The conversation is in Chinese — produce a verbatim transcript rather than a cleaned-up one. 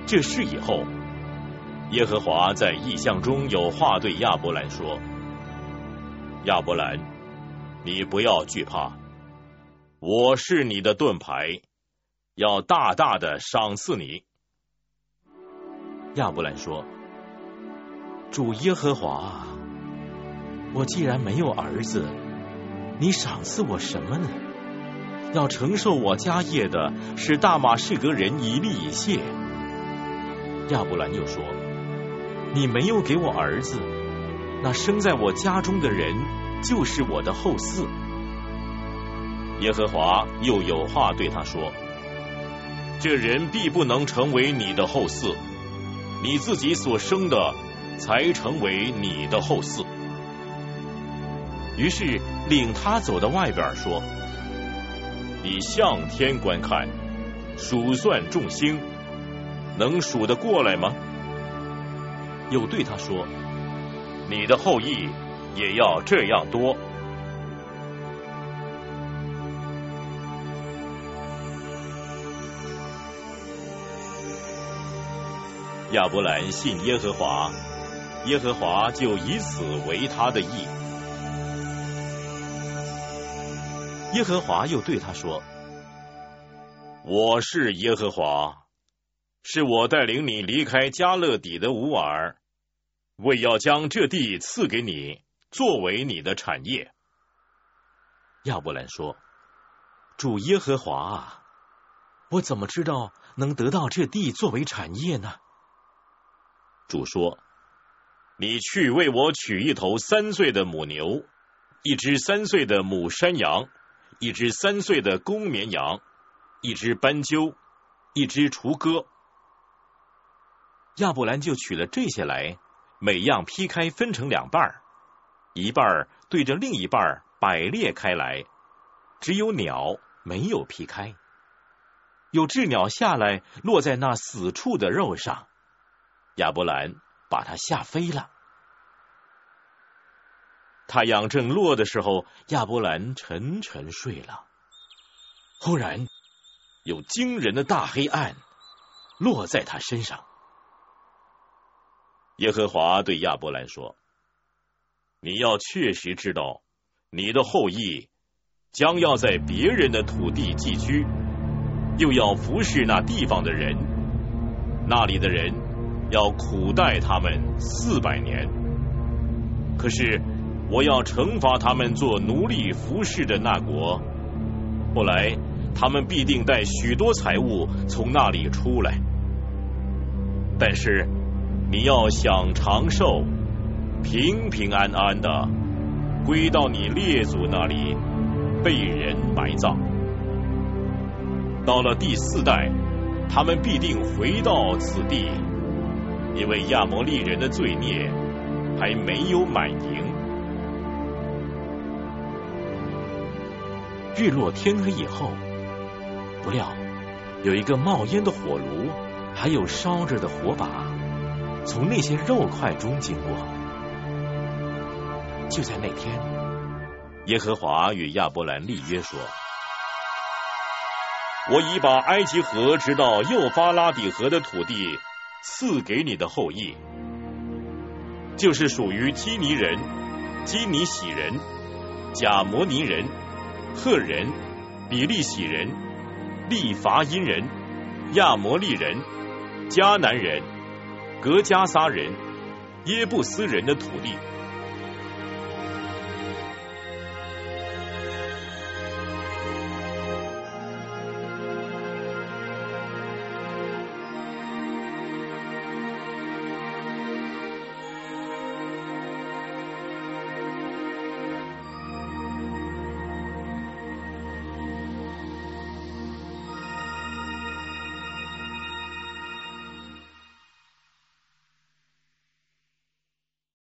这事以后，耶和华在异象中有话对亚伯兰说：亚伯兰，你不要惧怕，我是你的盾牌，要大大的赏赐你。亚伯兰说：主耶和华，我既然没有儿子，你赏赐我什么呢？要承受我家业的是大马士革人以利以谢。亚伯兰又说：你没有给我儿子，那生在我家中的人就是我的后嗣。耶和华又有话对他说：这人必不能成为你的后嗣，你自己所生的才成为你的后嗣。于是领他走到外边说：你向天观看，数算众星，能数得过来吗？又对他说：你的后裔也要这样多。亚伯兰信耶和华，耶和华就以此为他的义。耶和华又对他说：我是耶和华，是我带领你离开迦勒底的乌尔，为要将这地赐给你，作为你的产业。亚伯兰说：主耶和华啊，我怎么知道能得到这地作为产业呢？主说：你去为我取一头三岁的母牛，一只三岁的母山羊，一只三岁的公绵羊，一只斑鸠，一只雏鸽。亚伯兰就取了这些来，每样劈开分成两半，一半对着另一半摆列开来，只有鸟没有劈开。有鸷鸟下来落在那死处的肉上，亚伯兰把它吓飞了。太阳正落的时候，亚伯兰沉沉睡了。忽然有惊人的大黑暗落在他身上。耶和华对亚伯兰说：你要确实知道，你的后裔将要在别人的土地寄居，又要服侍那地方的人，那里的人要苦待他们四百年。可是我要惩罚他们做奴隶服侍的那国，后来他们必定带许多财物从那里出来。但是你要想长寿，平平安安的归到你列祖那里，被人埋葬。到了第四代，他们必定回到此地，因为亚摩利人的罪孽还没有满盈。日落天黑以后，不料有一个冒烟的火炉，还有烧着的火把，从那些肉块中经过。就在那天，耶和华与亚伯兰立约说：我已把埃及河直到幼发拉底河的土地赐给你的后裔，就是属于基尼人、基尼喜人、贾摩尼人、赫人、比利洗人、利伐因人、亚摩利人、迦南人、格加撒人、耶布斯人的土地。